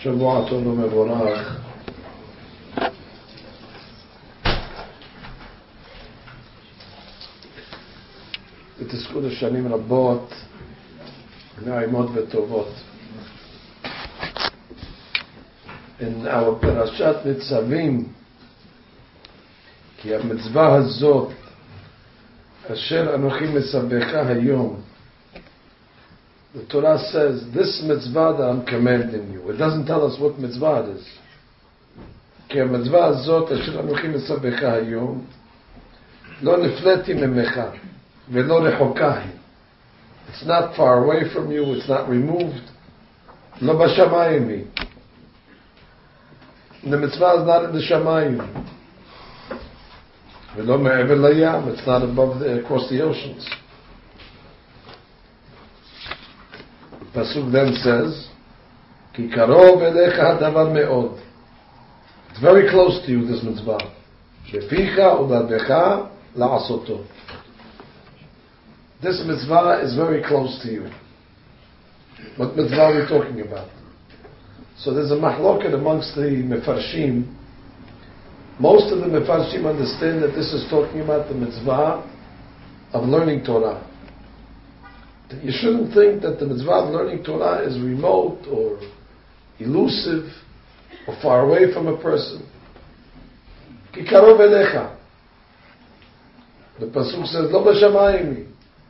שבוע טוב ומבורך. ותזכו לשנים רבות, נעימות וטובות. In our פרשת ניצבים, כי המצווה הזאת, אשר אנוכי מסבך היום, the Torah says, this mitzvah that I'm commanding you. It doesn't tell us what mitzvah it is. כי המצווה הזאת, אשר אנוכי מסבך היום, לא נפלאתי ממך, ולא רחוקה היא. It's not far away from you, it's not removed. לא בשמיים היא. The mitzvah is not in the shamayim. ולא מעבר לים, it's not across the oceans. Pasuk then says, כי קרוב אליך הדבר מאוד. It's very close to you, this mitzvah. בפיך ובלבך לעשותו. This mitzvah is very close to you. What mitzvah are we talking about? So there's a mahloket amongst the mefarshim. Most of the mefarshim understand that this is talking about the mitzvah of learning Torah. You shouldn't think that the mitzvah of learning Torah is remote or elusive or far away from a person. Ki karov elecha. The pasuk says, Lo b'shamayim.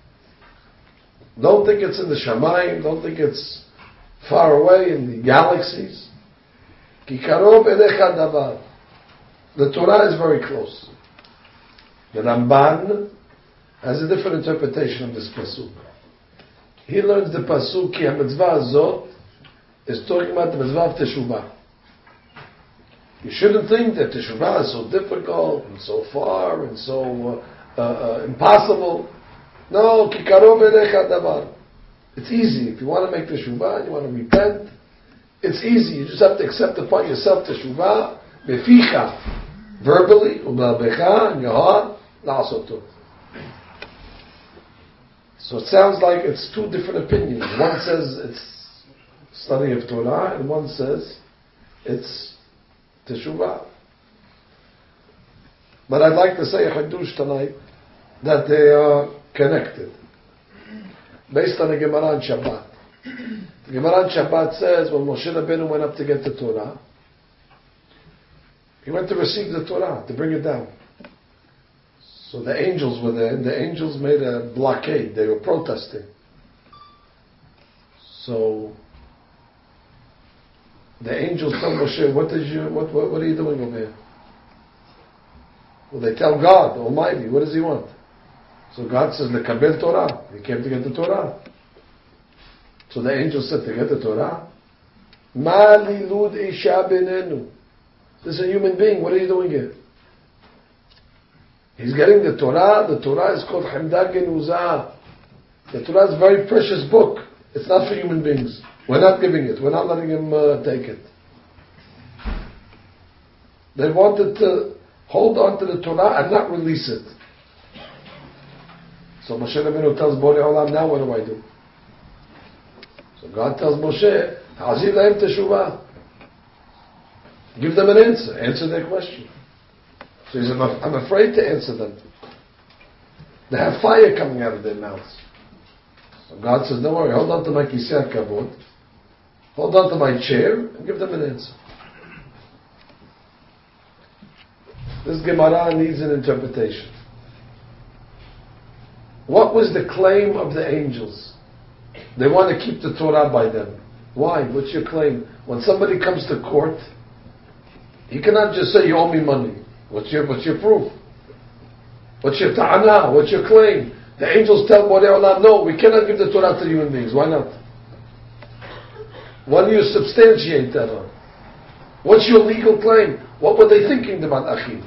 Don't think it's in the shamayim. Don't think it's far away in the galaxies. Ki karov elecha davar. The Torah is very close. The Ramban has a different interpretation of this pasuk. He learns the pasuk ki ha-mitzvah azot is talking about the mitzvah of teshuvah. You shouldn't think that teshuvah is so difficult and so far and so impossible. No, ki karov elecha davar. It's easy. If you want to make teshuvah, you want to repent, it's easy. You just have to accept upon yourself teshuvah, beficha, verbally, u'b'albecha, in your heart, la'asoto. So it sounds like it's two different opinions. One says it's study of Torah, and one says it's teshuvah. But I'd like to say a chidush tonight that they are connected, based on the Gemara in Shabbat. The Gemara in Shabbat says when Moshe Rabbeinu went up to get the Torah, he went to receive the Torah, to bring it down. So the angels were there, and the angels made a blockade. They were protesting. So the angels tell Moshe, what are you doing over here? Well, they tell God, Almighty, what does He want? So God says, Lekabel Torah. He came to get the Torah. So the angel said, to get the Torah? Ma lilud isha benenu. This is a human being. What are you doing here? He's getting the Torah. The Torah is called Hamdah Genuzah. The Torah is a very precious book. It's not for human beings. We're not giving it. We're not letting him take it. They wanted to hold on to the Torah and not release it. So Moshe Rabbeinu tells Borei Olam, now what do I do? So God tells Moshe, Hazir lahem teshuvah. Give them an answer. Answer their question. So he said, I'm afraid to answer them. They have fire coming out of their mouths. So God says, don't worry, hold on to my kisei kavod, hold on to my chair, and give them an answer. This Gemara needs an interpretation. What was the claim of the angels? They want to keep the Torah by them. Why? What's your claim? When somebody comes to court, you cannot just say, you owe me money. What's your proof? What's your ta'ana? What's your claim? The angels tell Borei Olam, no, we cannot give the Torah to human beings. Why not? What do you substantiate that on? What's your legal claim? What were they thinking about Achim?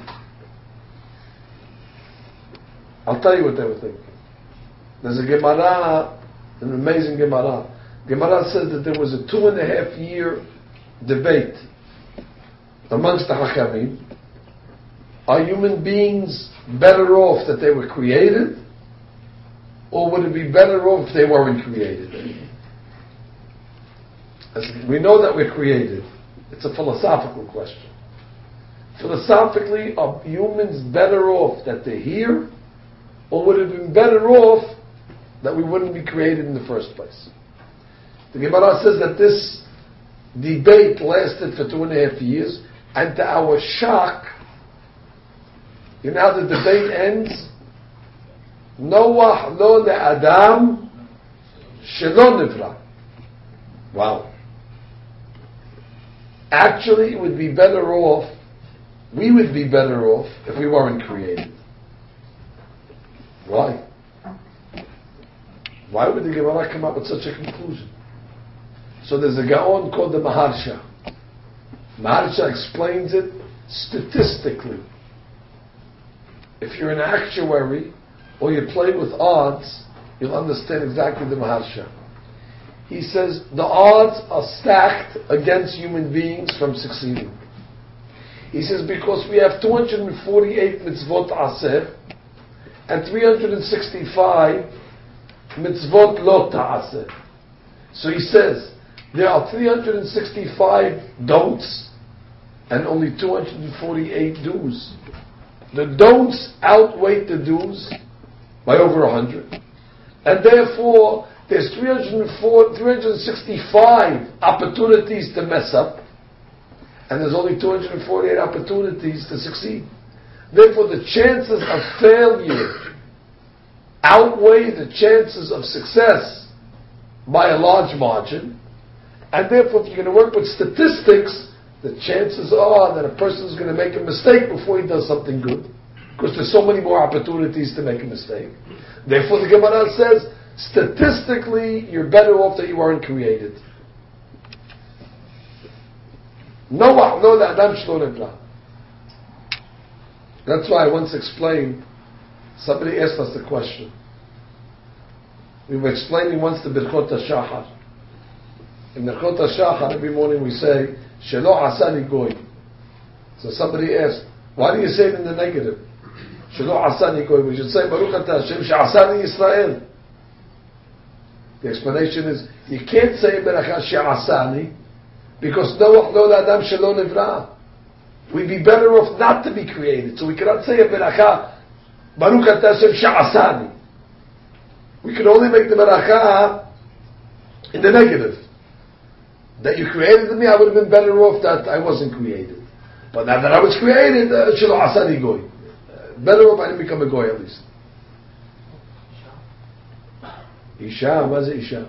I'll tell you what they were thinking. There's a Gemara, an amazing Gemara. Gemara says that there was a 2.5 year debate amongst the Hachamim. Are human beings better off that they were created, or would it be better off if they weren't created? We know that we're created. It's a philosophical question. Philosophically, are humans better off that they're here, or would it have been better off that we wouldn't be created in the first place? The Gemara says that this debate lasted for 2.5 years, and to our shock, you know how the debate ends? Noach lo le'adam shelo nivra. Wow. Actually, it would be better off, we would be better off if we weren't created. Why? Why would the Gemara come up with such a conclusion? So there's a Gaon called the Maharsha. Maharsha explains it statistically. If you're an actuary or you play with odds, you'll understand exactly the Maharsha. He says the odds are stacked against human beings from succeeding. He says because we have 248 mitzvot aseh and 365 mitzvot lo ta'aseh. So he says there are 365 don'ts and only 248 do's. The don'ts outweigh the do's by over 100. And therefore, there's 365 opportunities to mess up, and there's only 248 opportunities to succeed. Therefore, the chances of failure outweigh the chances of success by a large margin, and therefore, if you're going to work with statistics, the chances are that a person is going to make a mistake before he does something good, because there's so many more opportunities to make a mistake. Therefore, the Gemara says, statistically, you're better off that you weren't created. Noach lo le'adam shelo nivra. That's why I once explained, somebody asked us the question. We were explaining once the Birchot HaShachar. In Birchot HaShachar, every morning we say, Shelo asani goy. So somebody asked, why do you say it in the negative? Shelo asani goy. We should say, Baruch atah Hashem she'asani Yisrael. The explanation is, you can't say Beracha she'asani, because Noach lo le'adam shelo nivra. We'd be better off not to be created. So we cannot say a Beracha, Baruch atah Hashem she'asani. We can only make the Beracha in the negative. That you created me, I would have been better off that I wasn't created. But now that I was created, shelo asani goy. Better off I didn't become a goy at least. Isha, what's it Isha?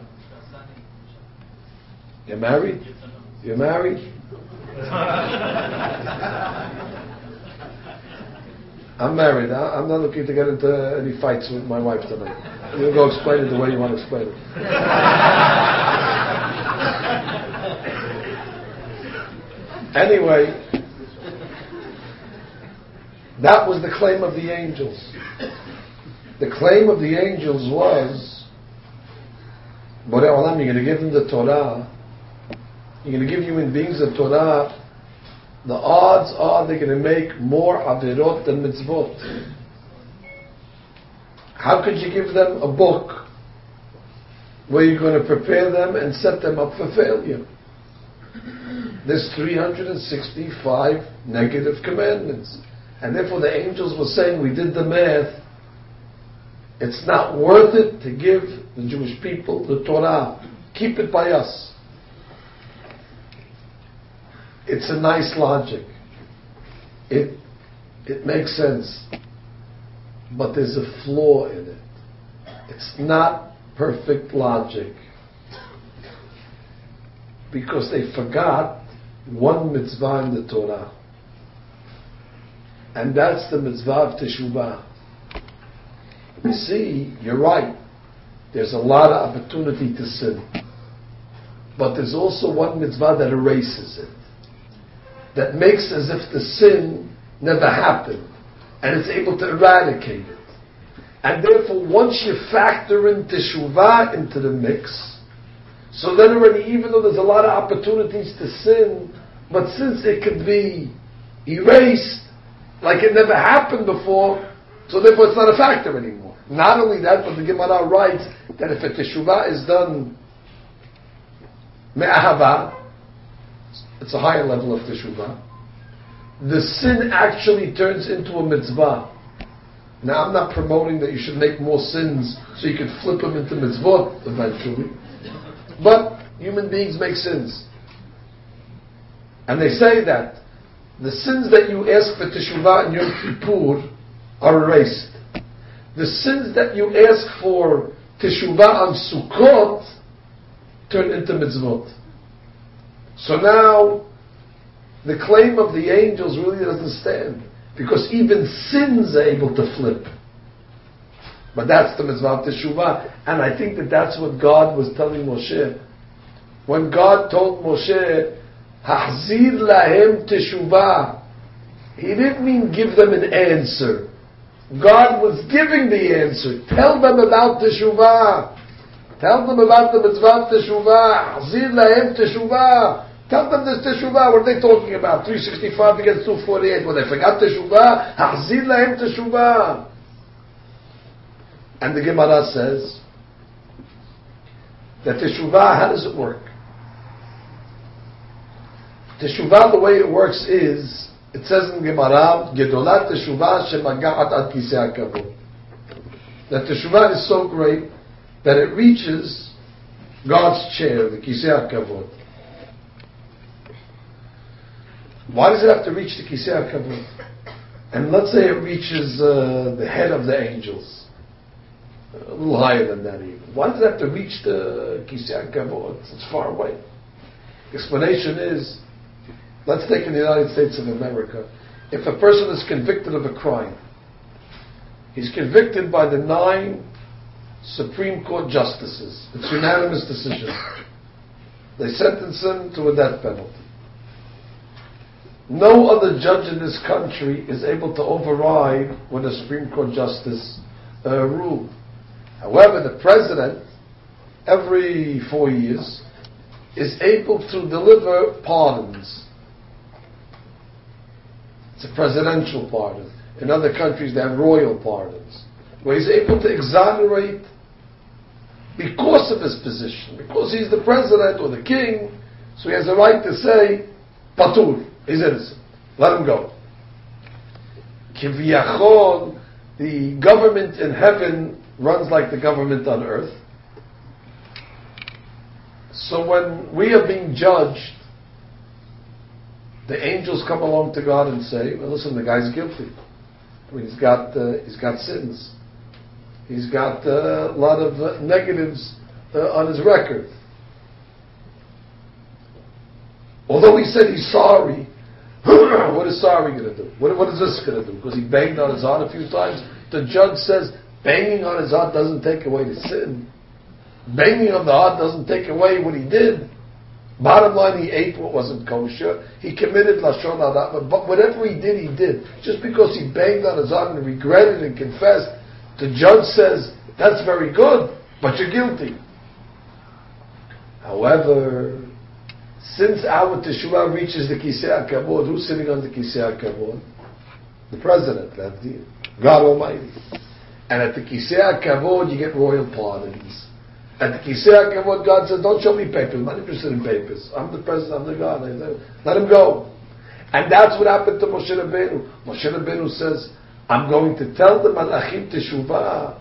You're married? You're married? I'm married. I'm not looking to get into any fights with my wife tonight. You'll go explain it the way you want to explain it. Anyway, that was the claim of the angels. The claim of the angels was, Borei Olam, you're going to give them the Torah, you're going to give human beings the Torah, the odds are they're going to make more avirot than mitzvot. How could you give them a book where you're going to prepare them and set them up for failure? There's 365 negative commandments. And therefore the angels were saying, we did the math, it's not worth it to give the Jewish people the Torah. Keep it by us. It's a nice logic. It makes sense. But there's a flaw in it. It's not perfect logic. Because they forgot one mitzvah in the Torah. And that's the mitzvah of Teshuvah. You see, you're right. There's a lot of opportunity to sin. But there's also one mitzvah that erases it. That makes as if the sin never happened. And it's able to eradicate it. And therefore, once you factor in Teshuvah into the mix, so then already, even though there's a lot of opportunities to sin, but since it could be erased, like it never happened before, so therefore it's not a factor anymore. Not only that, but the Gemara writes that if a teshuvah is done me'ahava, it's a higher level of teshuvah. The sin actually turns into a mitzvah. Now, I'm not promoting that you should make more sins so you can flip them into mitzvot eventually. But human beings make sins. And they say that the sins that you ask for teshuvah in Yom Kippur are erased. The sins that you ask for teshuvah on Sukkot turn into mitzvot. So now, the claim of the angels really doesn't stand. Because even sins are able to flip. But that's the mitzvah of teshuvah. And I think that that's what God was telling Moshe. When God told Moshe, Hachzir lahem teshuvah, He didn't mean give them an answer. God was giving the answer. Tell them about teshuvah. Tell them about the mitzvah of teshuvah. Hachzir lahem teshuvah. Tell them this teshuvah. What are they talking about? 365 against 248. Well, they forgot teshuvah. Hachzir lahem teshuvah. And the Gemara says that teshuvah, how does it work? Teshuvah, the way it works is, it says in Gemara, Gedolat teshuvah shemaga'at ad kisei hakavod. That teshuvah is so great that it reaches God's chair, the kisei hakavod. Why does it have to reach the kisei hakavod? And let's say it reaches the head of the angels, a little higher than that even. Why does it have to reach the kisei hakavod? It's far away. The explanation is, let's take in the United States of America, if a person is convicted of a crime, he's convicted by the 9 Supreme Court justices. It's unanimous decision. They sentence him to a death penalty. No other judge in this country is able to override what a Supreme Court justice ruled. However, the president, every 4 years, is able to deliver pardons. It's a presidential pardon. In other countries, they have royal pardons, where he's able to exonerate because of his position, because he's the president or the king, so he has a right to say, Patur. He's innocent. Let him go. Kiviyachol, the government in heaven runs like the government on earth. So when we are being judged, the angels come along to God and say, well, listen, the guy's guilty. I mean, he's got sins. He's got a lot of negatives on his record. Although he said he's sorry, what is sorry going to do? What is this going to do? Because he banged on his heart a few times. The judge says banging on his heart doesn't take away the sin. Banging on the heart doesn't take away what he did. Bottom line, he ate what wasn't kosher. He committed lashon hara. But whatever he did. Just because he banged on his heart and regretted and confessed, the judge says that's very good, but you're guilty. However, since our teshuvah reaches the kisei hakavod, who's sitting on the kisei hakavod? The president, God Almighty. And at the kisei hakavod, you get royal pardons. At the kisei hakavod, God says, "Don't show me papers. I'm not interested in papers. I'm the president. I'm the God. Let him go." And that's what happened to Moshe Rabbeinu. Moshe Rabbeinu says, "I'm going to tell the malachim teshuvah."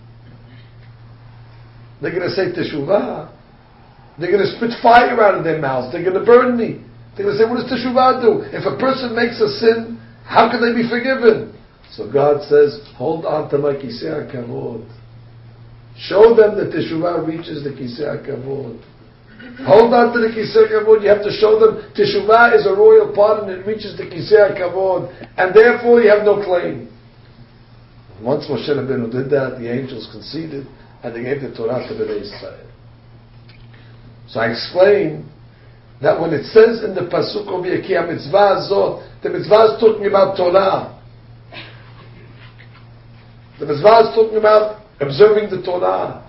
They're going to say teshuvah. They're going to spit fire out of their mouths. They're going to burn me. They're going to say, what does teshuvah do? If a person makes a sin, how can they be forgiven? So God says, hold on to my kisei hakavod. Show them that teshuvah reaches the kisei hakavod. Hold on to the kisei hakavod. You have to show them teshuvah is a royal pardon. It reaches the kisei hakavod. And therefore you have no claim. Once Moshe Rabbeinu did that, the angels conceded and they gave the Torah to Bnei Israel. So I explain that when it says in the Pasuk of Yekia mitzvah azot, the mitzvah is talking about Torah. The mitzvah is talking about observing the Torah.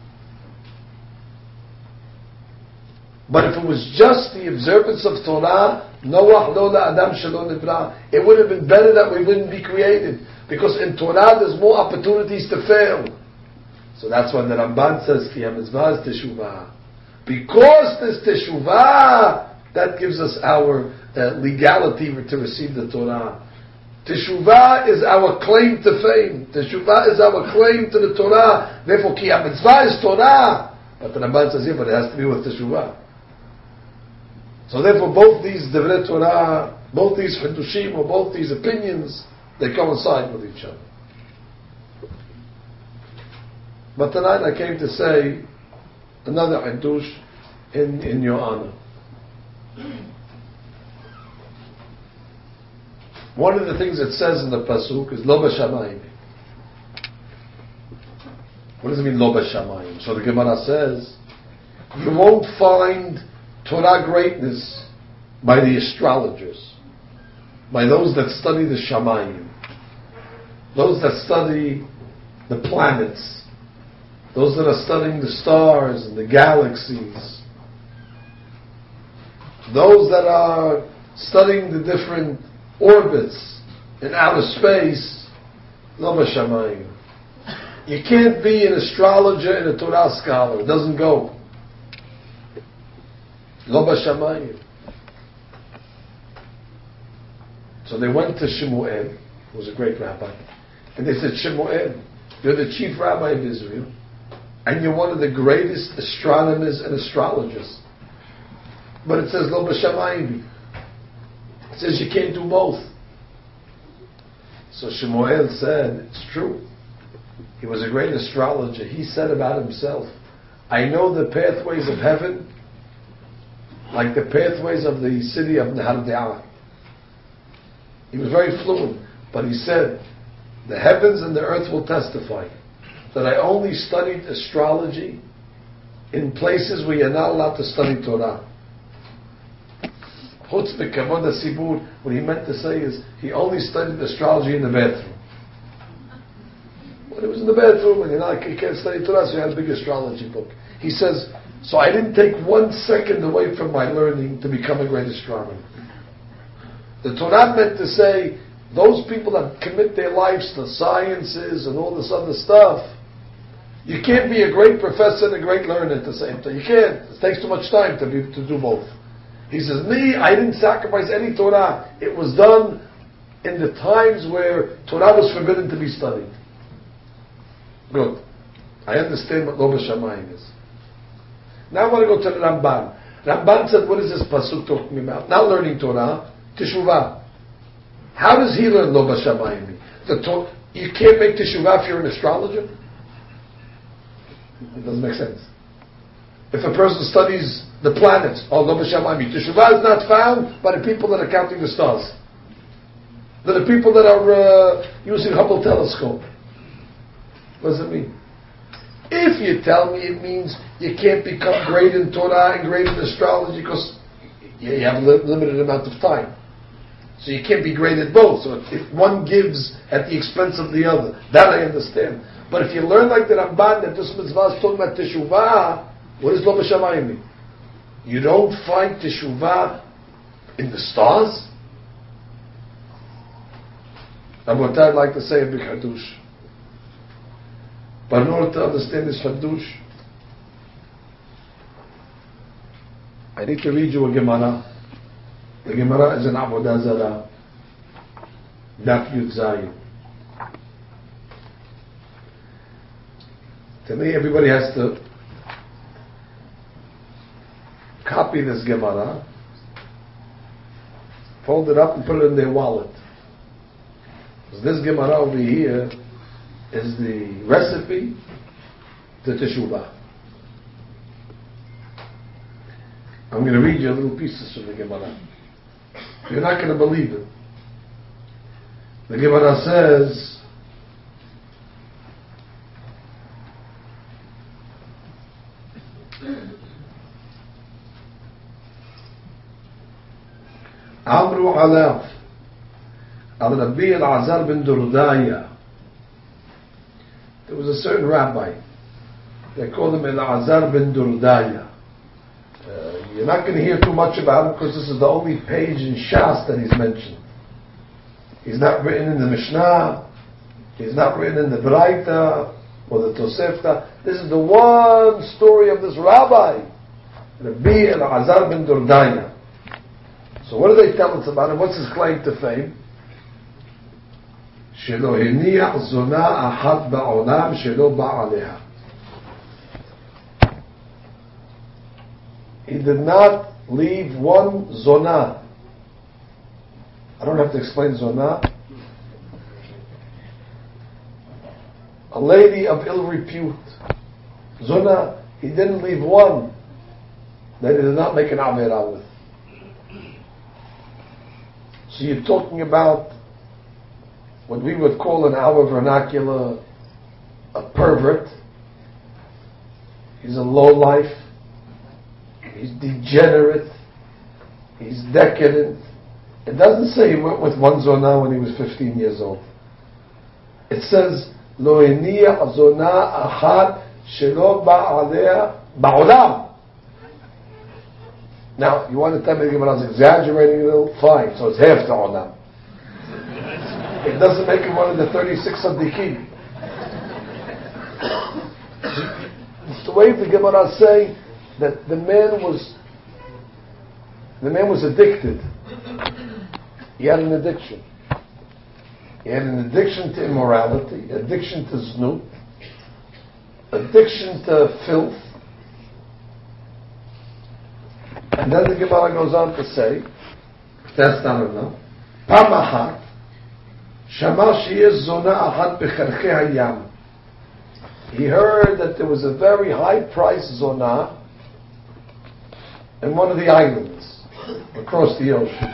But if it was just the observance of Torah, Noach lo la'adam shelo nibra, it would have been better that we wouldn't be created. Because in Torah there's more opportunities to fail. So that's when the Ramban says, Ki ha-mitzvah is teshuvah. Because this teshuvah, That gives us our legality to receive the Torah. Teshuvah is our claim to fame. Teshuvah is our claim to the Torah. Therefore, ki mitzvah is Torah. But the Ramban says here, but it has to be with Teshuvah. So therefore, both these Divrei Torah, both these Chidushim, or both these opinions, they coincide with each other. But tonight I came to say another Chidush in your honor. One of the things it says in the Pasuk is Lo B'Shamayim. What does it mean, Lo B'Shamayim? So the Gemara says, you won't find Torah greatness by the astrologers, by those that study the Shamayim, those that study the planets, those that are studying the stars and the galaxies, those that are studying the different orbits in outer space. Lo B'Shamayim. You can't be an astrologer and a Torah scholar. It doesn't go. Lo B'Shamayim. So they went to Shemuel, who was a great rabbi, and they said, Shemuel, you're the chief rabbi of Israel, and you're one of the greatest astronomers and astrologers. But it says Lo B'Shamayim. It says you can't do both. So Shemuel said, it's true. He was a great astrologer. He said about himself, I know the pathways of heaven like the pathways of the city of Nehardea. He was very fluent, but he said, the heavens and the earth will testify that I only studied astrology in places where you're not allowed to study Torah. Chutz v'kavod hasibur, what he meant to say is, he only studied astrology in the bathroom. When he was in the bathroom, and you can't study Torah, so he had a big astrology book. He says, so I didn't take 1 second away from my learning to become a great astronomer. The Torah meant to say, those people that commit their lives to sciences and all this other stuff, you can't be a great professor and a great learner at the same time. You can't. It takes too much time to do both. He says, me, I didn't sacrifice any Torah. It was done in the times where Torah was forbidden to be studied. Good. I understand what Lo B'Shamayim is. Now I want to go to the Ramban. Ramban said, what is this pasuk talking about? Not learning Torah, Teshuvah. How does he learn Lo B'Shamayim? You can't make Teshuvah if you're an astrologer? It doesn't make sense. If a person studies the planets, Lo B'Shamayim, Teshuvah is not found by the people that are counting the stars. They're the people that are using Hubble telescope. What does it mean? If you tell me it means you can't become great in Torah and great in astrology because you have a limited amount of time. So you can't be great at both. So if one gives at the expense of the other, that I understand. But if you learn like the Ramban that this mitzvah is talking about Teshuvah, what does Lo B'Shamayim mean? You don't find Teshuvah in the stars? And what I'd like to say a big Hadush. But in order to understand this Hadush, I need to read you a Gemara. The Gemara is in Avodah Zarah, Daf Yud Zayin. To me, everybody has to copy this Gemara, fold it up and put it in their wallet. Because this Gemara over here is the recipe to Teshuvah. I'm going to read you little pieces from the Gemara. You're not going to believe it. The Gemara says, Amru Alav Al Rabbi Al-Azar bin Durdaya. There was a certain rabbi. They called him Al-Azar bin Durdaya. You're not going to hear too much about him because this is the only page in Shas that he's mentioned. He's not written in the Mishnah. He's not written in the Braita or the Tosefta. This is the one story of this rabbi, Rabbi Al-Azar bin Durdaya. So what do they tell us about him? What's his claim to fame? שלא הניח זונה אחת בעולם שלא בא עליה. He did not leave one zona. I don't have to explain zona. A lady of ill repute. Zona, he didn't leave one that he did not make an averah with. So you're talking about what we would call in our vernacular a pervert. He's a lowlife. He's degenerate. He's decadent. It doesn't say he went with one zona when he was 15 years old. It says, lo heniach zona achat shelo ba alea ba'olam. Now, you want to tell me the Gemara is exaggerating a little? Fine, so it's half the olam. It doesn't make him one of the 36 Sadiqim. It's the way the Gemara say that the man was addicted. He had an addiction. He had an addiction to immorality, addiction to znut, addiction to filth. And then the Gemara goes on to say, if that's not enough, Pamachat, Shama sheyesh zona achat b'cherchei hayam. He heard that there was a very high-priced zona in one of the islands across the ocean.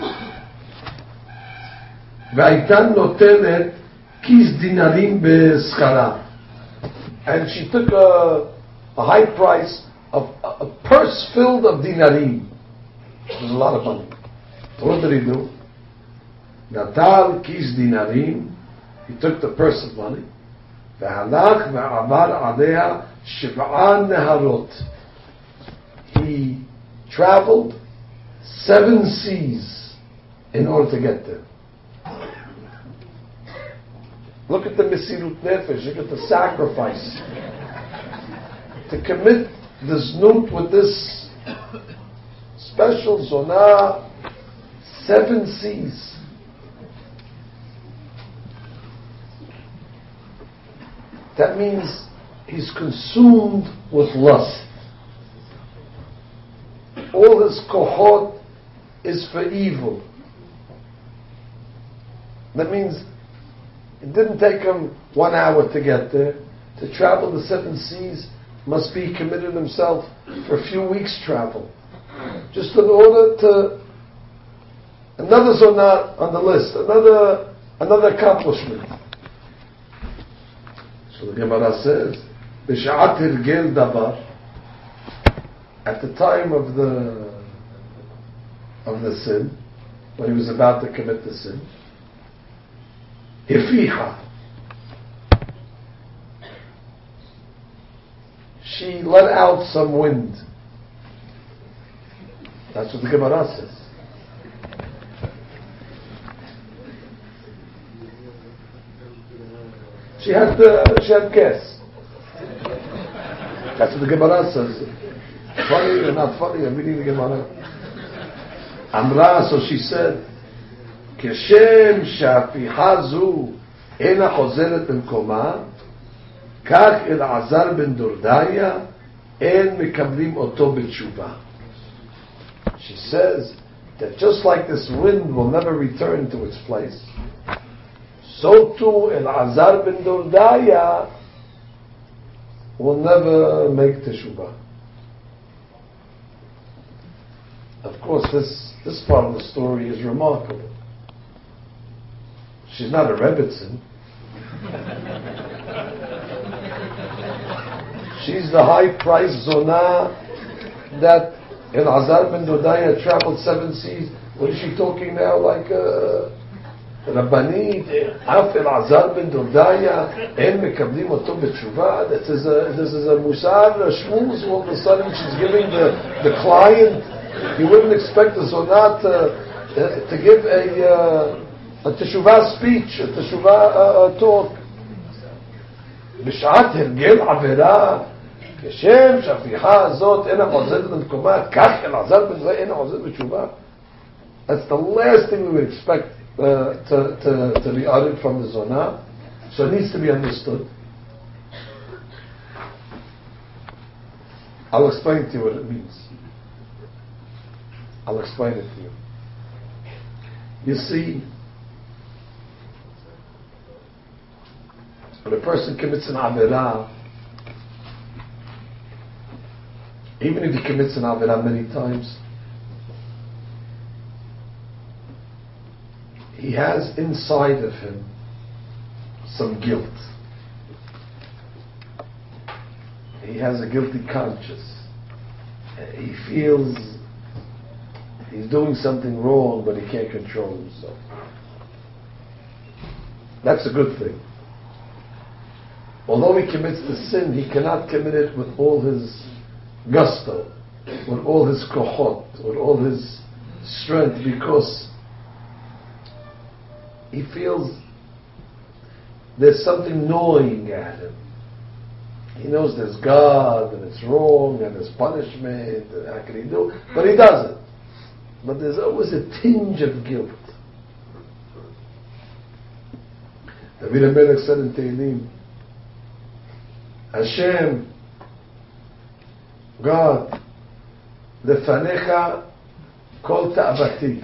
V'aytan notelet kis dinarim b'schara. And she took a high price of a purse filled of dinarim. It was a lot of money. So what did he do? Natal kis dinarim. He took the purse of money. V'halach v'avar alea shiv'an neharot. He traveled 7 seas in order to get there. Look at the mesirut nefesh. Look at the sacrifice to commit the znut with this special zona. 7 seas. That means he's consumed with lust. All his kohot is for evil. That means it didn't take him 1 hour to get there. To travel the 7 seas must be committed himself for a few weeks' travel. Just in order to another zonah on the list, another accomplishment. So the Gemara says, "B'sha'at hirgel davar." At the time of the sin, when he was about to commit the sin, hifiha. She let out some wind. That's what the Gemara says. She had gas. That's what the Gemara says. Funny or not funny? I'm reading the Gemara. Amra, so she said, כשם שהפיחה זו אינה חוזרת במקומה, כך אלעזר בן דורדיה אין מקבלים אותו בתשובה. She says that just like this wind will never return to its place, so too Elazar ben Dordaya will never make teshuvah. Of course, this part of the story is remarkable. She's not a Rebbitzin. She's the high-priced zona that Elazar ben Dordaya traveled 7 seas. What is she talking now? Like Rabbanit, Af Elazar ben Dordaya, En mekablim oto b'tshuva. This is a musar, a shmuz. All of a sudden, she's giving the client. You wouldn't expect the zonah to give a teshuvah speech, a teshuvah talk. בשעת הרגל עבירה, כשם שהפיכה הזאת אינה חוזרת למקומה, כך אלעזר בן דורדיה אינה חוזרת בתשובה. That's the last thing we would expect to be uttered from the zonah. So it needs to be understood. I'll explain to you what it means. I'll explain it to you. You see, when a person commits an avirah, even if he commits an avirah many times, he has inside of him some guilt. He has a guilty conscience. He feels he's doing something wrong, but he can't control himself. That's a good thing. Although he commits the sin, he cannot commit it with all his gusto, with all his kohot, with all his strength, because he feels there's something gnawing at him. He knows there's God, and it's wrong, and there's punishment, and how can he do it? But he does it. But there's always a tinge of guilt. David HaMelech said in Tehillim, Hashem, God, lefanecha kol ta'avati.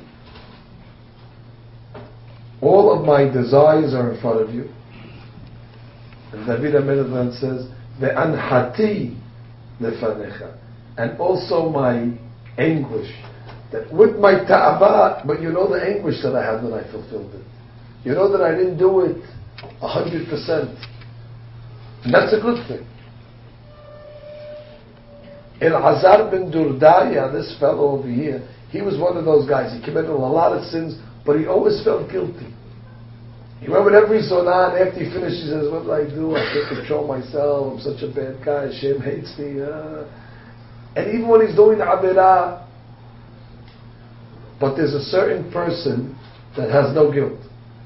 All of my desires are in front of you. And David HaMelech then says, ve'anhati lefanecha. And also my anguish. That with my ta'abat, but you know the anguish that I had when I fulfilled it. You know that I didn't do it 100%. And that's a good thing. Elazar ben Durdaya, this fellow over here, he was one of those guys. He committed a lot of sins, but he always felt guilty. He went with every zonah, and after he finished, he says, what did I do? I can't control myself. I'm such a bad guy. Hashem hates me. And even when he's doing the avirah, but there's a certain person that has no guilt.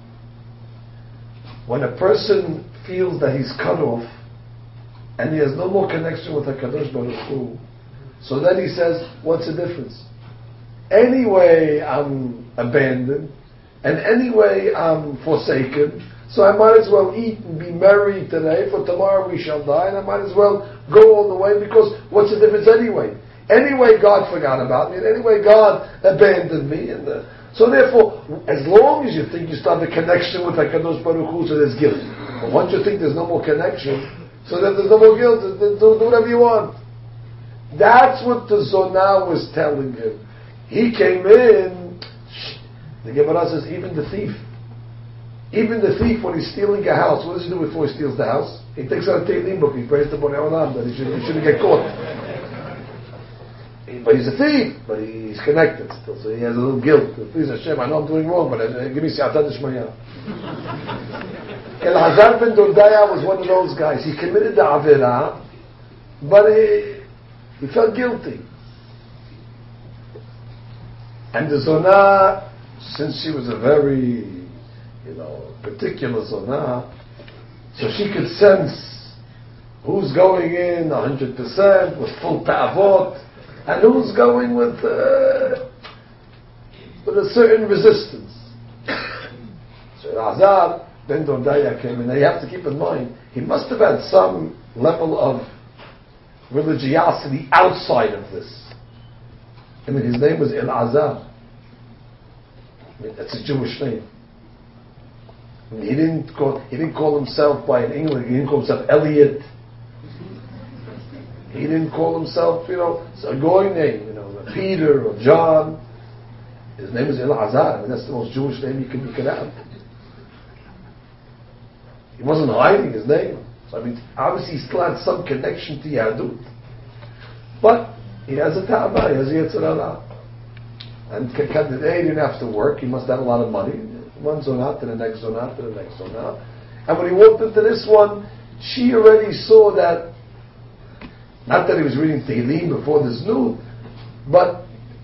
When a person feels that he's cut off, and he has no more connection with HaKadosh Baruch Hu, so then he says, what's the difference? Anyway, I'm abandoned, and anyway, I'm forsaken, so I might as well eat and be merry today, for tomorrow we shall die, and I might as well go all the way, because what's the difference anyway? Anyway, God forgot about me, and anyway, God abandoned me, and so therefore, as long as you think you start the connection with HaKadosh Baruch Hu, so there's guilt. But once you think there's no more connection, so that there's no more guilt, do whatever you want. That's what the Zonah was telling him. He came in, the Gemara says, even the thief, when he's stealing a house, what does he do before he steals the house? He takes out a Tehillim book, he prays to Borei Olam that he shouldn't get caught. But he's a thief, but he's connected still, so he has a little guilt. Please Hashem, I know I'm doing wrong, but give me siyata d'shmaya. Elazar ben Dordaya was one of those guys. He committed the avirah, but he felt guilty. And the zonah, since she was a very, particular zonah, so she could sense who's going in 100% with full ta'avot, and who's going with a certain resistance. So Elazar ben Dordaya came in. Now you have to keep in mind, he must have had some level of religiosity outside of this. I mean, his name was Elazar. I mean, that's a Jewish name. I mean, he didn't call himself by an English. He didn't call himself Elliot. He didn't call himself, it's a goy name, Peter or John. His name is Elazar. I mean, that's the most Jewish name you could have. He wasn't hiding his name. So, obviously he still had some connection to Yahudut. But he has a ta'abah, he has a Yetzer Hara. And he didn't have to work, he must have a lot of money. One zonah to the next zonah to the next zonah. And when he walked into this one, she already saw that, not that he was reading Tehillim before this new, but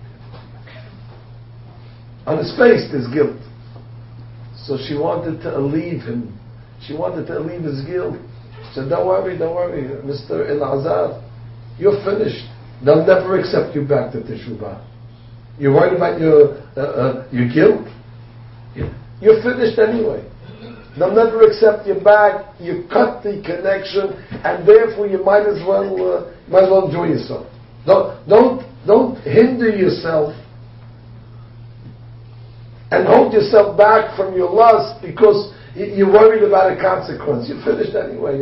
on his face there's guilt. So she wanted to alleviate him. She wanted to alleviate his guilt. She said, don't worry, Mr. Elazar, you're finished. They'll never accept you back to Teshuvah. You're worried about your your guilt. You're finished anyway. They'll never accept you back. You cut the connection, and therefore you might as well enjoy yourself. Don't hinder yourself and hold yourself back from your lust because you're worried about a consequence. You're finished anyway.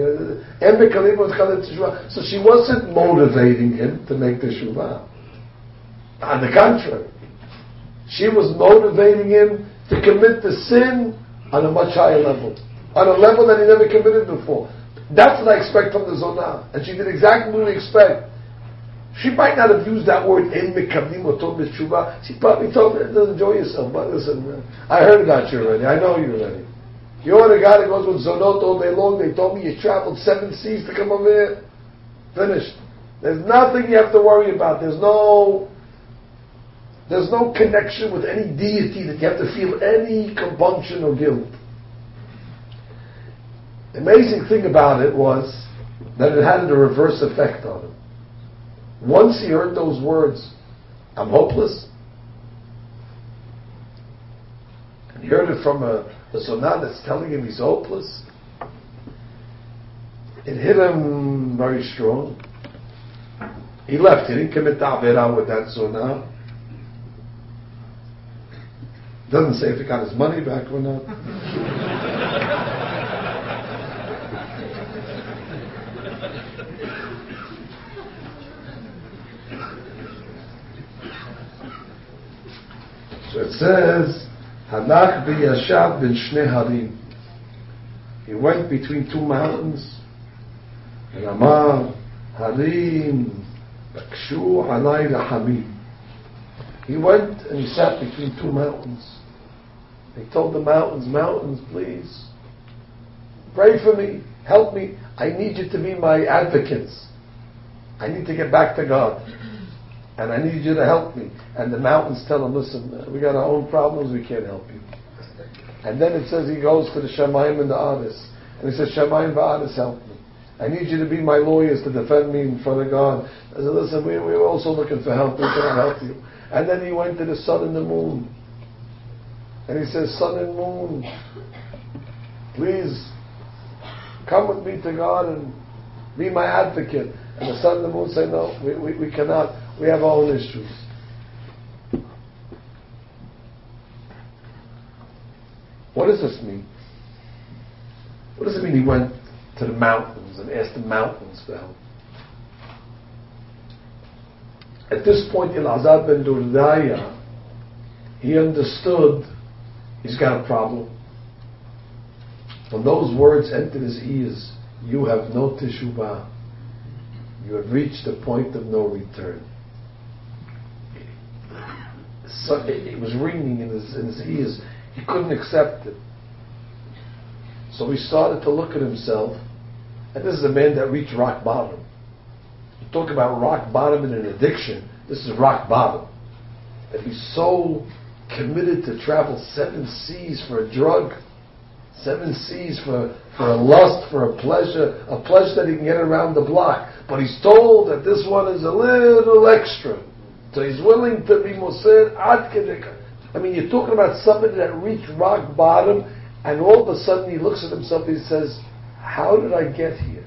So she wasn't motivating him to make the teshuvah. On the contrary, she was motivating him to commit the sin on a much higher level, on a level that he never committed before. That's what I expect from the Zonah, and she did exactly what we expect. She might not have used that word in mekablim or told b'tshuva. She probably told me, enjoy yourself. But listen, I heard about you already. I know you already. You're the guy that goes with zonot all day long. They told me you traveled 7 seas to come over here. Finished. There's nothing you have to worry about. There's no connection with any deity that you have to feel any compunction or guilt. The amazing thing about it was that it had a reverse effect on him. Once he heard those words, I'm hopeless, and he heard it from a zonah that's telling him he's hopeless, it hit him very strong. He left. He didn't commit ta'avera with that zonah. Doesn't say if he got his money back or not. So it says, Halach b'yashav ben shnei harim. He went between 2 mountains, and Amar harim bakshu alay rahamim. He went and he sat between 2 mountains. He told the mountains, please, pray for me, help me. I need you to be my advocates. I need to get back to God. And I need you to help me. And the mountains tell him, listen, we got our own problems, we can't help you. And then it says he goes to the Shamayim and the Aris. And he says, Shamayim and Aris, help me. I need you to be my lawyers to defend me in front of God. I said, listen, we're also looking for help, we cannot help you. And then he went to the sun and the moon. And he says, sun and moon, please come with me to God and be my advocate. And the sun and the moon say, no, we cannot. We have our own issues. What does this mean? What does it mean he went to the mountains and asked the mountains for help? At this point, Elazar ben Dordaya, he understood he's got a problem. When those words entered his ears, you have no teshuvah. You have reached the point of no return. So it was ringing in his ears. He couldn't accept it. So he started to look at himself, and this is a man that reached rock bottom. You talk about rock bottom in an addiction. This is rock bottom. That he's so committed to travel 7 seas for a drug, 7 seas for a lust, for a pleasure that he can get around the block. But he's told that this one is a little extra. So he's willing to be Moser ad kedeka. I mean, you're talking about somebody that reached rock bottom, and all of a sudden he looks at himself and he says, how did I get here?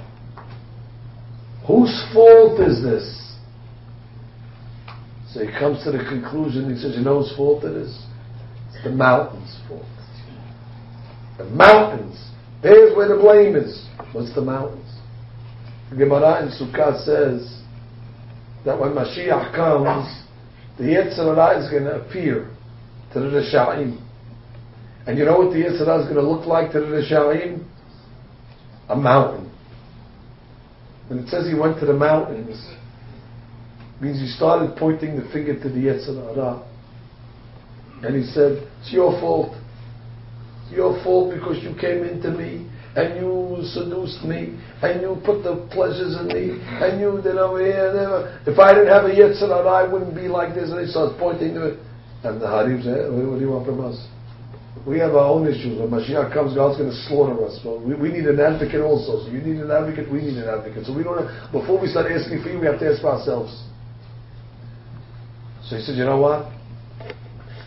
Whose fault is this? So he comes to the conclusion, he says, you know whose fault it is? It's the mountain's fault. The mountains. There's where the blame is. What's the mountains? The Gemara in Sukkah says that when Mashiach comes, the Yetzer Hara is going to appear to the Risha'im. And you know what the Yetzer Hara is going to look like to the Risha'im? A mountain. When it says he went to the mountains, it means he started pointing the finger to the Yetzer Hara. And he said, it's your fault. It's your fault because you came into me and you seduced me and you put the pleasures in me and you did over here. If I didn't have a Yetzer Hara, I wouldn't be like this. And he starts pointing to it. And the Harim said, what do you want from us? We have our own issues. When Mashiach comes, God's going to slaughter us. Well, we need an advocate also. So you need an advocate, we need an advocate. So we don't have, before we start asking for you, we have to ask for ourselves. So he said, you know what?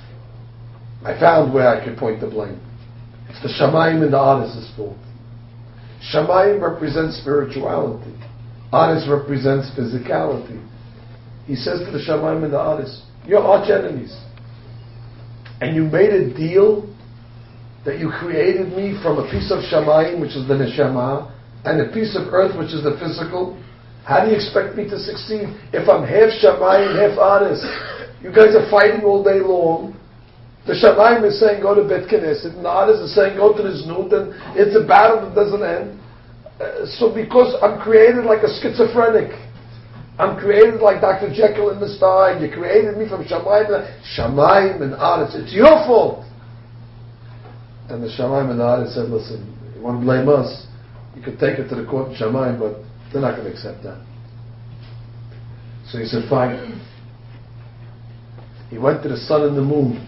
I found where I could point the blame. It's the Shamayim and the Aris' fault. Shamayim represents spirituality. Aris represents physicality. He says to the Shamayim and the Aris, you're arch enemies. And you made a deal that you created me from a piece of Shamayim, which is the Neshama, and a piece of earth, which is the physical. How do you expect me to succeed if I'm half Shamayim, half Aris? You guys are fighting all day long. The Shamayim is saying go to Bet Knesset, and the Aris is saying go to the Znut, and it's a battle that doesn't end. So because I'm created like a schizophrenic, I'm created like Dr. Jekyll and Mr. Hyde, you created me from Shamayim and Aris, it's your fault. And the Shamayim and Aris said, listen, you want to blame us, you could take it to the court in Shamayim, but they're not going to accept that. So he said, fine. He went to the sun and the moon.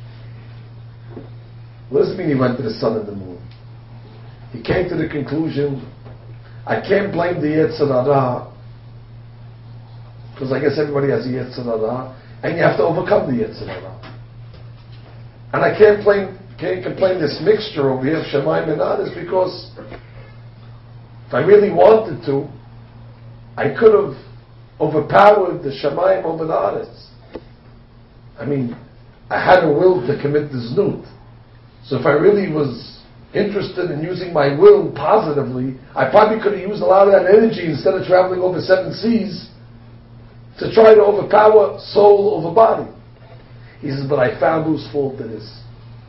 What does it mean he went to the sun and the moon? He came to the conclusion, I can't blame the Yetzer Hara, because I guess everybody has a Yetzer Hara, and you have to overcome the Yetzer Hara. And I can't complain this mixture over here of Shamayim and Aris, because if I really wanted to, I could have overpowered the Shamayim over the Aris. I mean, I had a will to commit the Znut. So if I really was interested in using my will positively, I probably could have used a lot of that energy instead of traveling over 7 seas to try to overpower soul over body. He says, but I found whose fault it is.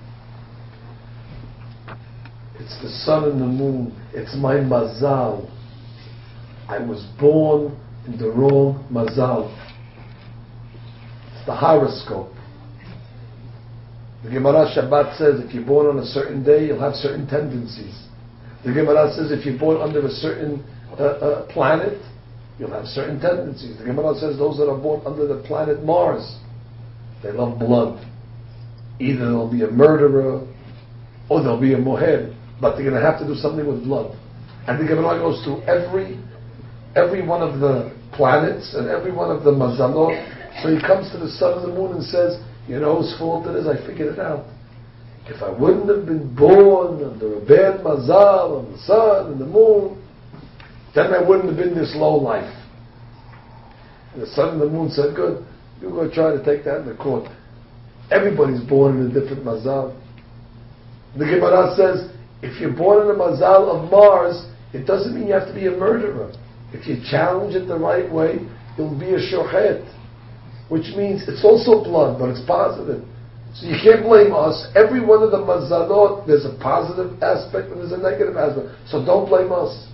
It's the sun and the moon. It's my mazal. I was born in the wrong mazal. It's the horoscope. The Gemara Shabbat says if you're born on a certain day, you'll have certain tendencies. The Gemara says if you're born under a certain planet, you'll have certain tendencies. The Gemara says those that are born under the planet Mars, they love blood. Either they'll be a murderer or they'll be a mohed, but they're going to have to do something with blood. And the Gemara goes through every one of the planets and every one of the mazalot. So he comes to the sun and the moon and says, you know whose fault it is? I figured it out. If I wouldn't have been born under a bad mazal on the sun and the moon, then I wouldn't have been this low life. And the sun and the moon said, good, you're going to try to take that in the court. Everybody's born in a different mazal. The Gemara says, if you're born in a mazal of Mars, it doesn't mean you have to be a murderer. If you challenge it the right way, you'll be a shochet. Which means it's also blood, but it's positive. So you can't blame us. Every one of the mazalot, there's a positive aspect and there's a negative aspect. So don't blame us.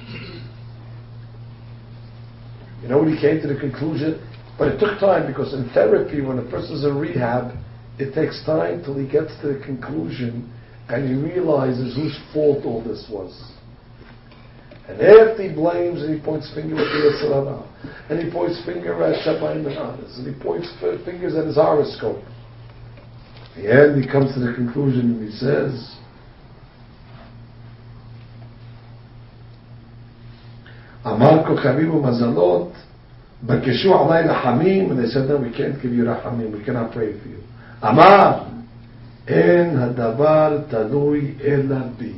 You know when he came to the conclusion? But it took time, because in therapy, when a person's in rehab, it takes time till he gets to the conclusion and he realizes whose fault all this was. And after he blames and he points finger at the Yetzer Hara, and he points finger at Shamayim and Aris, and he points fingers at his horoscope. At the end he comes to the conclusion and he says, Amar Kochavim u'Mazalot Bakeshu alay Rahamim, and they said, no, we can't give you Rahamim, we cannot pray for you. Amar En hadavar talui ela bi.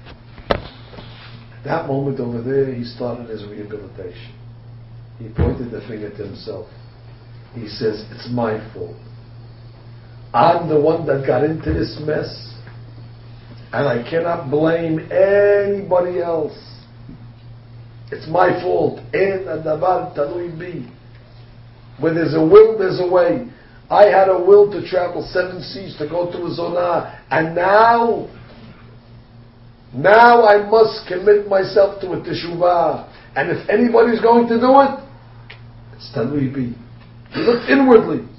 That moment over there, he started his rehabilitation. He pointed the finger to himself. He says, it's my fault. I'm the one that got into this mess, and I cannot blame anybody else. It's my fault. En adavar talui bi. Where there's a will, there's a way. I had a will to travel 7 seas to go to a zonah, and now I must commit myself to a teshuvah. And if anybody's going to do it, it's talui bi. He looked inwardly.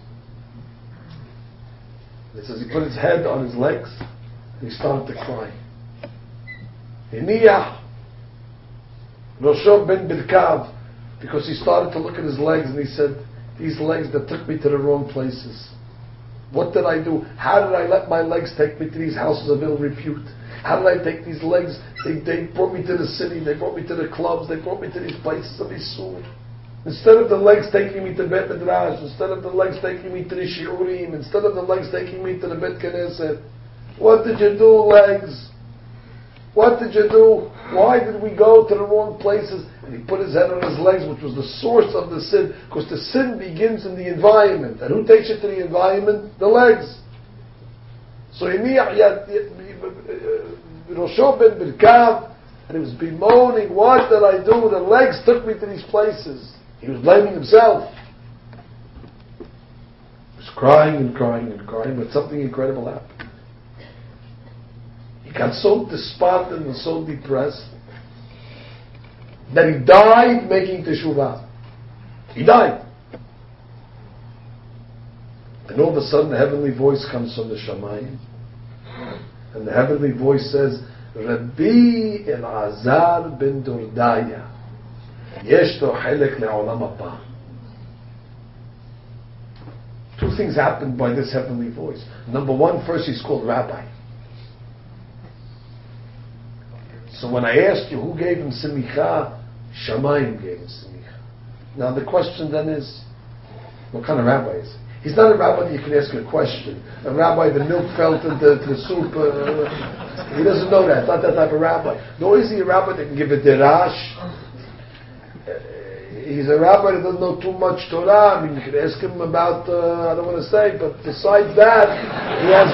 It says he put his head on his legs and he started to cry. Hiniyah Rosho ben Birkav, because he started to look at his legs and he said, these legs that took me to the wrong places. What did I do? How did I let my legs take me to these houses of ill repute? How did I take these legs? They brought me to the city, they brought me to the clubs, they brought me to these places of Isur. Instead of the legs taking me to Bet Midrash, instead of the legs taking me to the Shiurim, instead of the legs taking me to the Bet Knesset, what did you do, legs? What did you do? Why did we go to the wrong places? And he put his head on his legs, which was the source of the sin, because the sin begins in the environment. And who takes you to the environment? The legs. So Rosho ben Birkav, and he was bemoaning, what did I do? The legs took me to these places. He was blaming himself. He was crying and crying and crying, but something incredible happened. He got so despondent and so depressed that he died making teshuvah. He died. And all of a sudden the heavenly voice comes from the Shamayim. And the heavenly voice says, Rabbi Elazar ben Dordaya, yesh lo chelek le'olam haba. Two things happened by this heavenly voice. Number one, first he's called Rabbi. So when I asked you who gave him simicha, Shamayim gave him simicha. Now the question then is, what kind of rabbi is he? He's not a rabbi that you can ask a question. A rabbi, the milk fell into the soup. He doesn't know that. Not that type of rabbi. Nor is he a rabbi that can give a derash. He's a rabbi that doesn't know too much Torah. I mean, you can ask him about, I don't want to say, but besides that, he has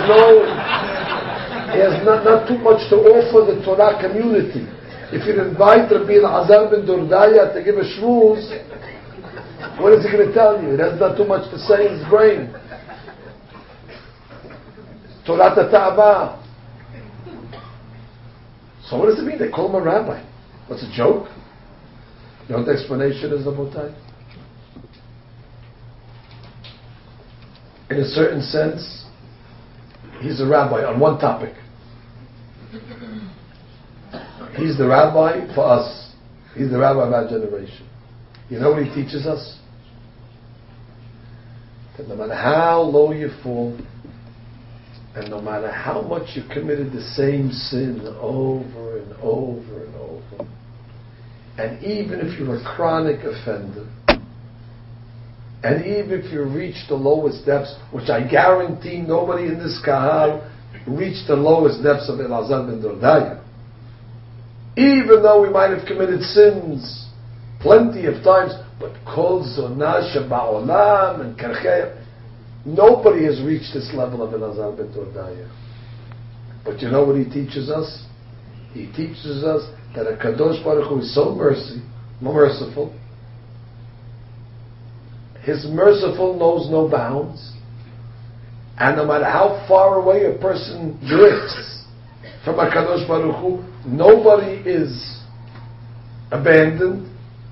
not too much to offer the Torah community. If you invite Rabbi Elazar ben Dordaya to give a shmooze, what is he going to tell you? It has not too much to say in his brain. Torah Ta'ava. So what does it mean? They call him a rabbi. What's a joke? You know what the explanation is, Rabotai? In a certain sense, he's a rabbi on one topic. He's the rabbi for us. He's the rabbi of our generation. You know what he teaches us? That no matter how low you fall, and no matter how much you committed the same sin over and over and over, and even if you're a chronic offender, and even if you reach the lowest depths, which I guarantee nobody in this kahal reached the lowest depths of Elazar ben Dordaya, even though we might have committed sins plenty of times, but kol zonah sheba'olam and karchei, nobody has reached this level of Elazar ben Dordaya. But you know what he teaches us? He teaches us that a Kadosh Baruch Hu is so merciful. His merciful knows no bounds, and no matter how far away a person drifts from a Kadosh Baruch Hu, nobody is abandoned.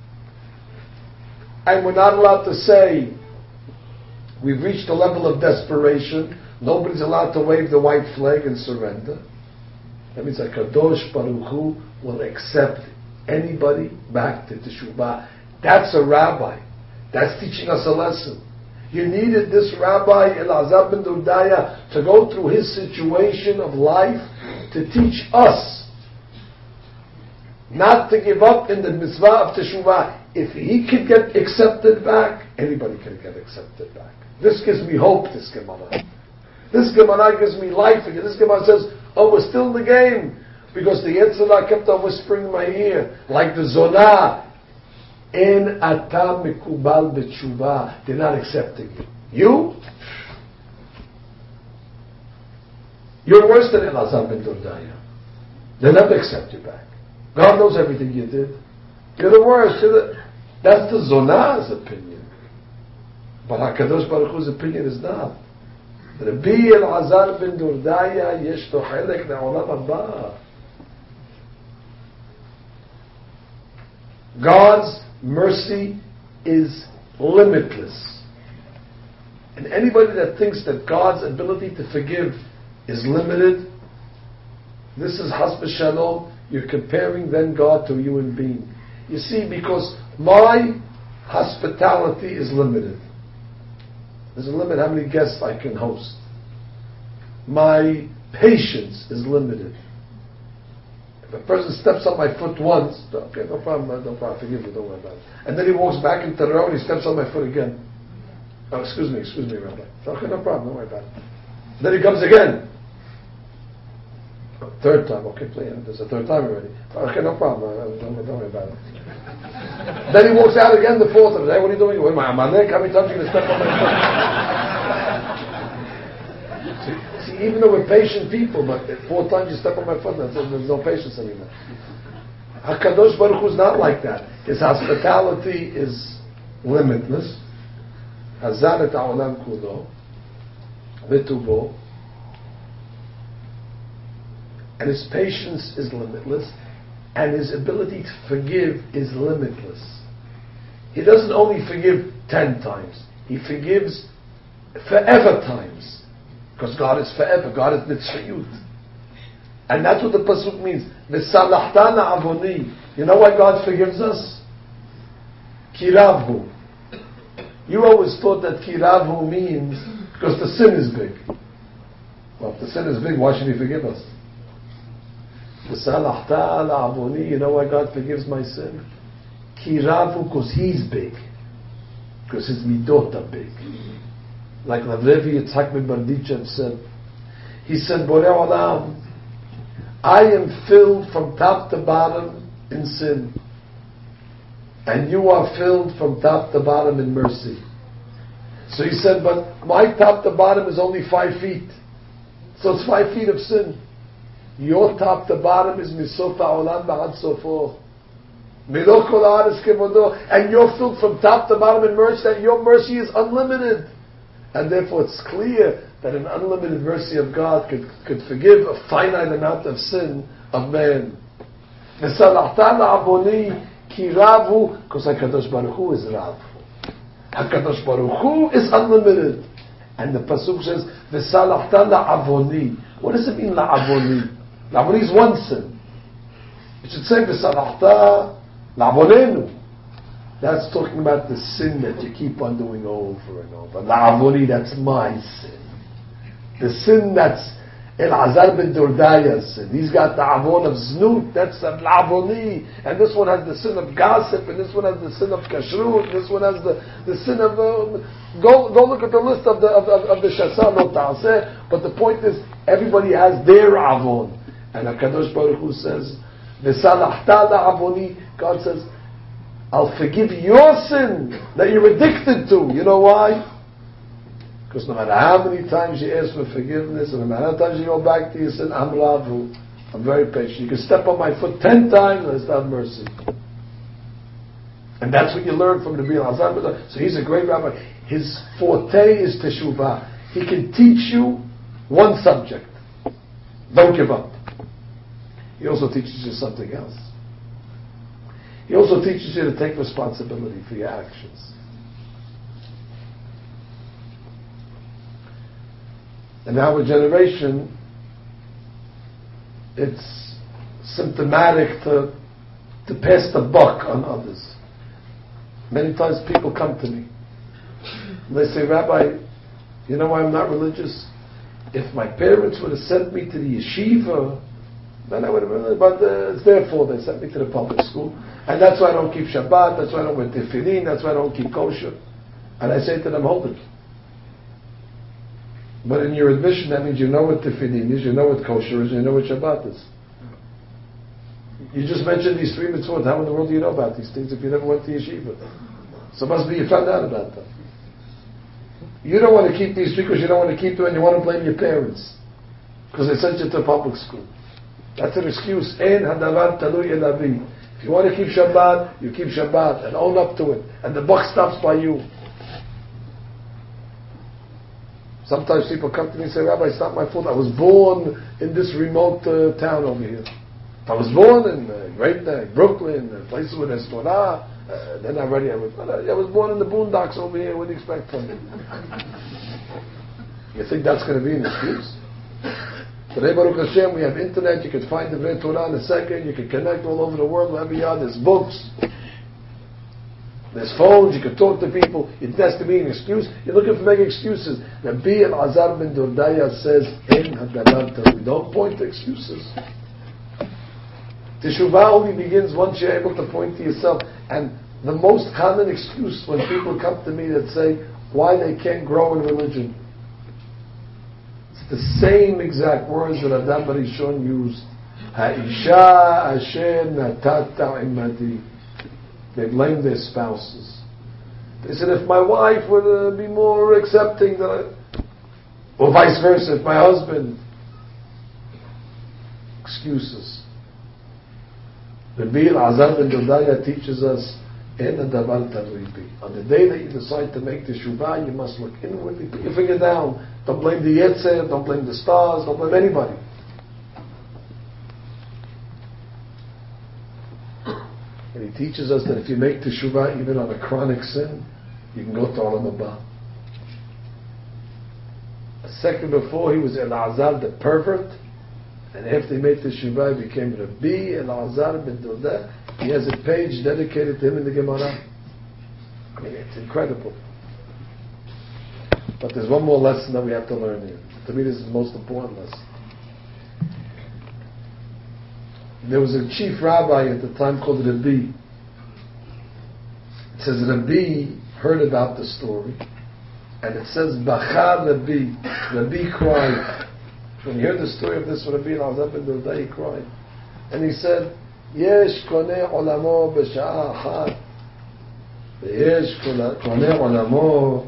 And we're not allowed to say we've reached a level of desperation. Nobody's allowed to wave the white flag and surrender. That means that Kadosh Baruch Hu will accept anybody back to Teshuvah. That's a rabbi. That's teaching us a lesson. You needed this rabbi Elazar ben Dordaya to go through his situation of life to teach us not to give up in the mitzvah of Teshuvah. If he could get accepted back, anybody can get accepted back. This gives me hope, this Gemara. This Gemara gives me life again. This Gemara says, oh, we're still in the game. Because the Yetzer Hara kept on whispering in my ear, like the Zonah, En ata mikubal b'tshuva, they're not accepting you. You're worse than Elazar ben Dordaya. They'll never accept you back. God knows everything you did. You're the worst. That's the Zonah's opinion. But HaKadosh Baruch Hu's opinion is not. Rabbi Elazar ben Dordaya yesh lo chelek le'olam haba. God's mercy is limitless. And anybody that thinks that God's ability to forgive is limited, this is Chas v'Shalom, you're comparing then God to a human being. You see, because my hospitality is limited. There's a limit how many guests I can host. My patience is limited. If a person steps on my foot once, okay, no problem, forgive me, don't worry about it. And then he walks back into the road and he steps on my foot again. Oh, excuse me, Rabbi. Okay, no problem, don't worry about it. Then he comes again. Third time, okay, there's a third time already. Okay, no problem, don't worry about it. Then he walks out again the fourth time. Hey, what are you doing? What am I on my neck? How many times are you going to step on my foot? See, even though we're patient people, but 4 times you step on my foot, there's no patience anymore. HaKadosh Baruch Hu is not like that. His hospitality is limitless. Hazar et ha'olam kulo, v'tuvo. And his patience is limitless, and his ability to forgive is limitless. He doesn't only forgive 10 times, he forgives forever times. Because God is forever, God is nitzchiyut. And that's what the pasuk means. V'salachtana avoni. You know why God forgives us? Kiravhu. You always thought that kiravhu means because the sin is big. Well, if the sin is big, why should he forgive us? You know why God forgives my sin? Kiravu, because He's big. Because His midot are big. Like Rav Levi Yitzhak ben Berditchev said, he said, Borei Olam, I am filled from top to bottom in sin. And you are filled from top to bottom in mercy. So he said, but my top to bottom is only 5 feet. So it's 5 feet of sin. Your top to bottom is misot ha'olam ba'ad sofo. Milo kol ha'aretz kevodo. And you're filled from top to bottom in mercy, that your mercy is unlimited. And therefore it's clear that an unlimited mercy of God could forgive a finite amount of sin of man. V'salachta la'avoni ki ravu, because HaKadosh Baruch Hu is Rav. HaKadosh Baruch Hu is unlimited. And the pasuk says, v'salachta la'avoni. What does it mean, la'avoni? La'avoni is one sin. It should say, v'salachta la'avonenu. That's talking about the sin that you keep on doing over and over. La'avoni, that's my sin. The sin that's Elazar ben Dordaya's sin. He's got the avon of znut, that's la'avoni. And this one has the sin of gossip, and this one has the sin of kashrut, and this one has the sin of... Go look at the list of the shasa lo ta'aseh. But the point is, everybody has their avon. And HaKadosh Baruch Hu says, v'salachta la'avoni, God says, I'll forgive your sin that you're addicted to. You know why? Because no matter how many times you ask for forgiveness, and no matter how many times you go back to your sin, I'm Ravu. I'm very patient. You can step on my foot 10 times, and I still have mercy. And that's what you learn from the Rabbi Elazar. So he's a great rabbi. His forte is teshuvah. He can teach you one subject. Don't give up. He also teaches you something else. He also teaches you to take responsibility for your actions. In our generation, it's symptomatic to pass the buck on others. Many times people come to me and they say, Rabbi, you know why I'm not religious? If my parents would have sent me to the yeshiva, then I would have, but it's their fault. They sent me to the public school. And that's why I don't keep Shabbat, that's why I don't wear tefillin, that's why I don't keep kosher. And I say to them, hold it. But in your admission, that means you know what tefillin is, you know what kosher is, and you know what Shabbat is. You just mentioned these 3 mitzvot. How in the world do you know about these things if you never went to yeshiva? So it must be you found out about them. You don't want to keep these 3 because you don't want to keep them and you want to blame your parents. Because they sent you to public school. That's an excuse. Ein hadavar talui el avi. If you want to keep Shabbat, you keep Shabbat and own up to it. And the buck stops by you. Sometimes people come to me and say, Rabbi, it's not my fault. I was born in this remote town over here. If I was born in great Brooklyn, places where there's Torah, then I was born in the boondocks over here. What do you expect from me? You think that's going to be an excuse? Today, Baruch Hashem, we have internet. You can find the Torah in a second. You can connect all over the world. Wherever you are, there's books. There's phones. You can talk to people. It has to be an excuse. You're looking for making excuses. Rabbi Elazar ben Dordaya says, "En hadavar talui." Don't point to excuses. Teshuvah only begins once you're able to point to yourself. And the most common excuse when people come to me that say why they can't grow in religion, it's the same exact words that Adam Barishon used. Ha'isha asher natata imadi. They blame their spouses. They said, if my wife would be more accepting, or vice versa, if my husband. Excuses. Rabbi Elazar ben Dodaya teaches us, on the day that you decide to make the teshuvah, you must look inwardly, put your finger down. Don't blame the Yetzer, don't blame the stars, don't blame anybody. And he teaches us that if you make teshuvah even on a chronic sin, you can go to Olam Haba. A second before, he was Elazar the pervert, and after he made teshuvah, he became Rabbi Elazar ben Dodeh. He has a page dedicated to him in the Gemara. I mean, it's incredible. But there's one more lesson that we have to learn here. To me, this is the most important lesson. There was a chief rabbi at the time called Rabbi. It says Rabbi heard about the story, and it says Bachar Rabbi. Rabbi cried. When you hear the story of this Rabbi Elazar ben Dodeh, he cried, and he said, "Yesh koneh olamo b'sha'a achat, ve'yesh koneh olamo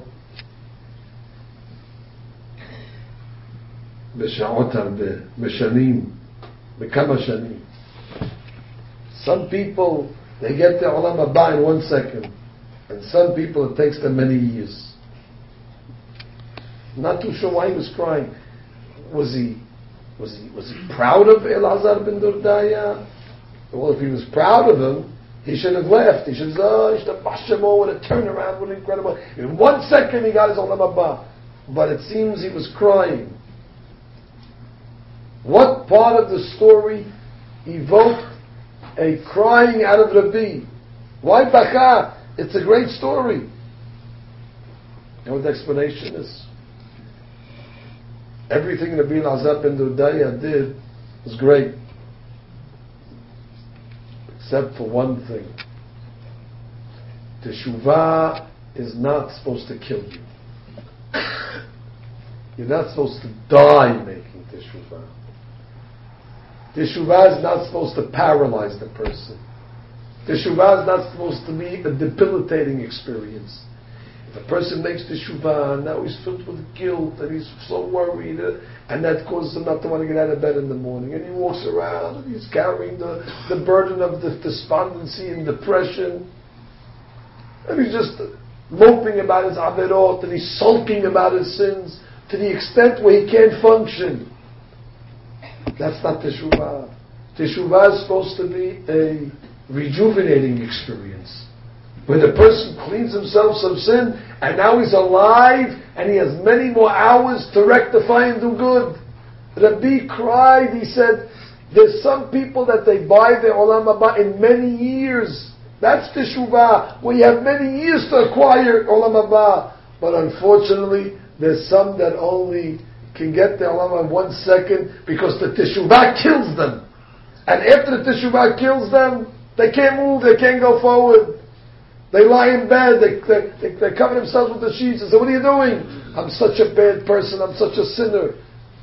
b'sha'ot harbe, b'shanim, b'kama shanim." Some people, they get their Olam Haba in 1 second, and some people it takes them many years. Not too sure why he was crying. Was he proud of Elazar ben Dodaya? Well, if he was proud of him, he should have left. He should have said, "Oh, Hashtamo, what a turnaround, what incredible!" In 1 second, he got his Olam Haba. But it seems he was crying. What part of the story evoked a crying out of Rabbi? Why Baka? It's a great story. You know what the explanation is? Everything Rabbi Elazar ben Dodaya did was great, except for one thing. Teshuvah is not supposed to kill you. You're not supposed to die making teshuvah. Teshuvah is not supposed to paralyze the person. Teshuvah is not supposed to be a debilitating experience. If a person makes teshuvah, now he's filled with guilt, and he's so worried, and that causes him not to want to get out of bed in the morning, and he walks around, and he's carrying the burden of the despondency and depression, and he's just moping about his averot, and he's sulking about his sins, to the extent where he can't function. That's not teshuvah. Teshuvah is supposed to be a rejuvenating experience, where the person cleans himself from sin, and now he's alive, and he has many more hours to rectify and do good. Rabbi cried, he said, there's some people that they buy their Olam Haba in many years. That's teshuvah, where you have many years to acquire Olam Haba. But unfortunately, there's some that only can get their Olam Haba in 1 second, because the teshuvah kills them. And after the teshuvah kills them, they can't move, they can't go forward. They lie in bed, they cover themselves with the sheets and say, "What are you doing? I'm such a bad person, I'm such a sinner."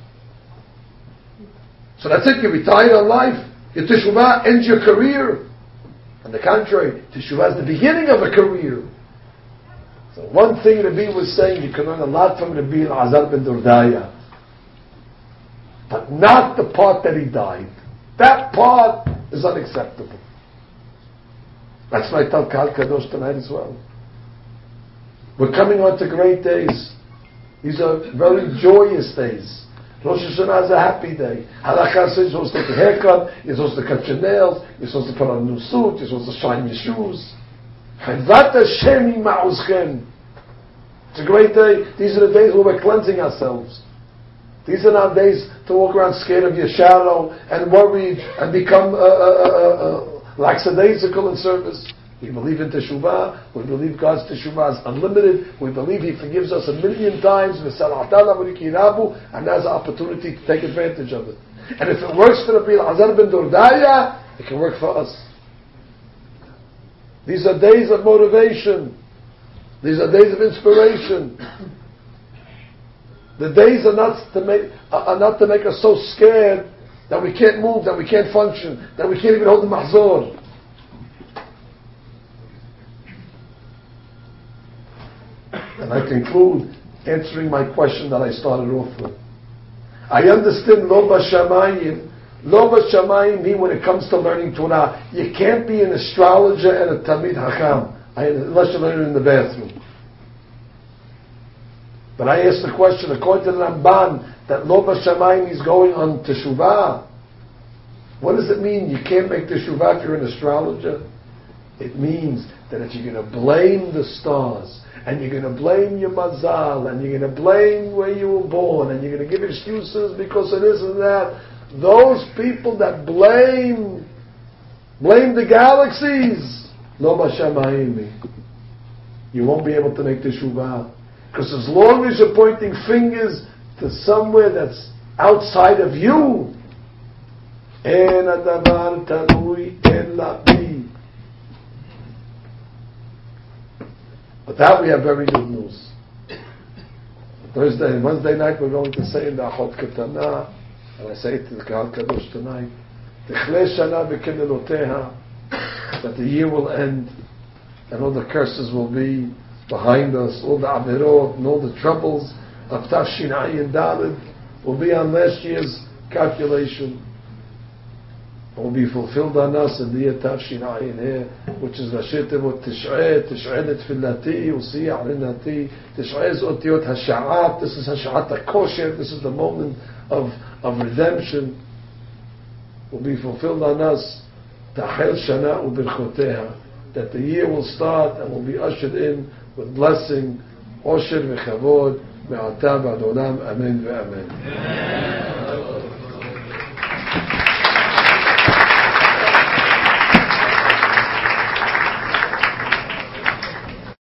So that's it, you retire on life. Your teshuvah ends your career. On the contrary, teshuvah is the beginning of a career. So one thing Rabbi was saying, you can learn a lot from Rabbi Elazar ben Dodaya. But not the part that he died. That part is unacceptable. That's why I tell Kahal Kadosh tonight as well. We're coming on to great days. These are very joyous days. Rosh Hashanah is a happy day. Halakha says you're supposed to take a haircut, you're supposed to cut your nails, you're supposed to put on a new suit, you're supposed to shine your shoes. Chayvat Hashem ma'uzchem. It's a great day. These are the days where we're cleansing ourselves. These are not days to walk around scared of your shadow and worried and become lackadaisical in service. We believe in teshuvah. We believe God's teshuvah is unlimited. We believe He forgives us 1,000,000 times, and that's an opportunity to take advantage of it. And if it works for Rabbi Elazar ben Dodaya, It can work for us. These are days of motivation. These are days of inspiration. The days are not to make us so scared that we can't move, that we can't function, that we can't even hold the mahzor. And I conclude answering my question that I started off with. I understand lo b'shamayim. Lo b'shamayim mean when it comes to learning Torah, you can't be an astrologer and a Talmid Hakam unless you learn it in the bathroom. But I asked the question, according to the Ramban, that lo b'shamayim is going on teshuvah. What does it mean you can't make teshuvah if you're an astrologer? It means that if you're going to blame the stars, and you're going to blame your mazal, and you're going to blame where you were born, and you're going to give excuses because of this and that, those people that blame the galaxies, lo b'shamayim, you won't be able to make teshuvah. Because as long as you're pointing fingers to somewhere that's outside of you, en adavar talui ela bi. But that we have very good news. Wednesday night we're going to say in the Achot Ketana, and I say it to the Kahal Kadosh tonight, Techle Shana B'Kedeloteha, that the year will end, and all the curses will be behind us, all the averot and all the troubles of Tafshin Ayin Daled will be on last year's calculation. Will be fulfilled on us in the year Tafshin Ayin here, which is Rashi Tevot Tishrei, Tishrei Netfilati, Usiyah Rinati, Tishrei is Otiot HaSha'at, this is HaSha'at HaKosher, this is the moment of redemption. Will be fulfilled on us, Ta'chel Shana U'Birchoteha, that the year will start and will be ushered in with blessing, Osher V'Chavod, Me'ata B'Ad Olam, Amen Ve'Amen.